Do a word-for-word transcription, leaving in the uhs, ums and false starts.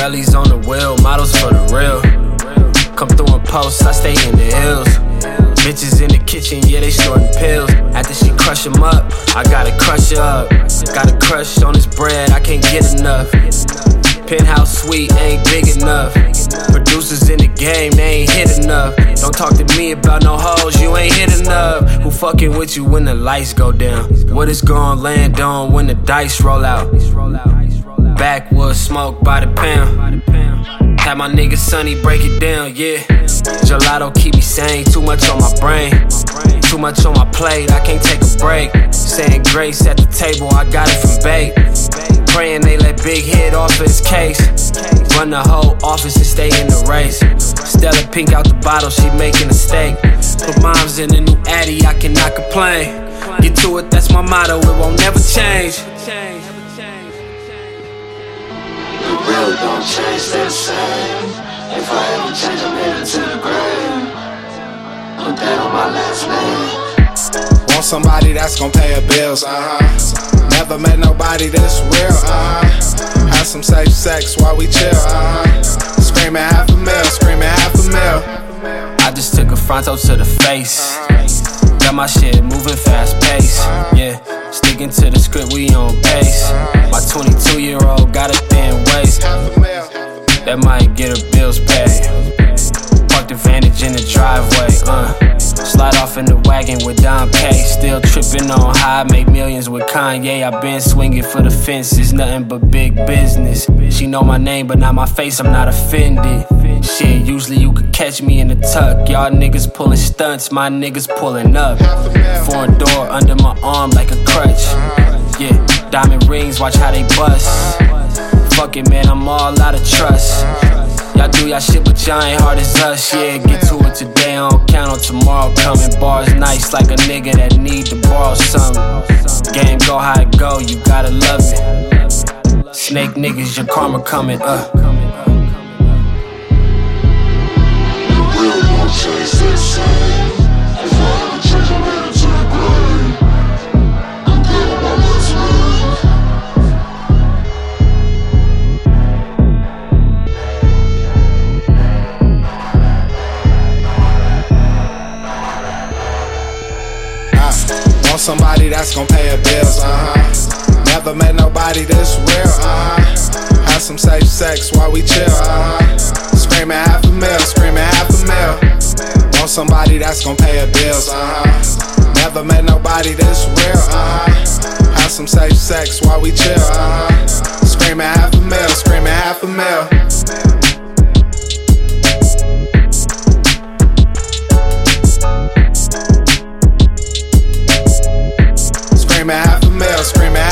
Pirellis on the wheel, models for the real. Come through in posts, I stay in the hills. Bitches in the kitchen, yeah, they snorting pills. After she crush 'em up, I gotta crush her up. Got a crush on this bread, I can't get enough. Penthouse suite ain't big enough. Producers in the game, they ain't hit enough. Don't talk to me about no hoes, you ain't hit enough. Who fucking with you when the lights go down? What is gon' land on when the dice roll out? Backwoods smoke by the pound. Had my nigga Sonny break it down, yeah. Gelato keep me sane, too much on my brain. Too much on my plate, I can't take a break. Saying grace at the table, I got it from bait. Praying they let Big hit off of his case. Run the whole office and stay in the race. Stella Pink out the bottle, she making a steak. Put moms in the new Addy, I cannot complain. Get to it, that's my motto, it won't never change. The real don't change, stay the same. If I ever change, I'm headed to the grave. Put that on my last name. Want somebody that's gon' pay her bills, uh-huh. Never met nobody this real, uh-huh. Have some safe sex while we chill, uh-huh. Screaming half a mil, screaming half a mil. I just took a fronto to the face. Got my shit moving fast pace, yeah. Sticking to the script, we on pace. My twenty-two year old got a thin waist. That might get her bills paid. Park the Vantage in the driveway, uh. Slide off in the wagon with Don Pay. Still tripping on how I make millions with Kanye. I been swinging for the fences, nothing but big business. She know my name but not my face, I'm not offended. Shit, usually you could catch me in the tuck. Y'all niggas pulling stunts, my niggas pulling up. Foreign door under my arm like a crutch. Yeah, diamond rings, watch how they bust. Fuck it, man, I'm all out of trust. Y'all do y'all shit, but y'all ain't hard as us. Yeah, get to it today, I don't count on tomorrow coming. Bars nice like a nigga that need to borrow something. Game go how it go, you gotta love it. Snake niggas, your karma coming up. Uh. Want somebody that's gon' pay her bills, uh-huh. Never met nobody this real, uh-huh. Have some safe sex while we chill, uh-huh. Screaming half a mil, screaming half a mil. Want somebody that's gon' pay her bills, uh-huh. Never met nobody this real, uh-huh. Have some safe sex while we chill, uh-huh. Screaming half a mil, screaming half a mil. Screaming half a mil, screaming